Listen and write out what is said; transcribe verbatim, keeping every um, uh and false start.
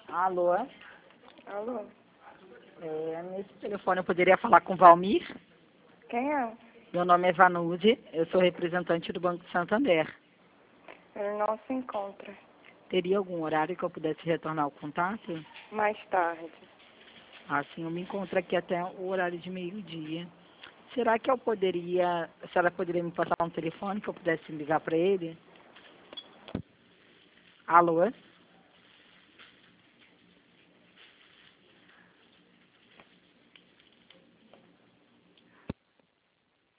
Alô? Alô? É, nesse telefone eu poderia falar com o Valmir? Quem é? Meu nome é Vanude, eu sou representante do Banco Santander. Ele não se encontra. Teria algum horário que eu pudesse retornar o contato? Mais tarde. Assim, eu me encontro aqui até o horário de meio-dia. Será que eu poderia, a senhora poderia me passar um telefone que eu pudesse ligar para ele? Alô?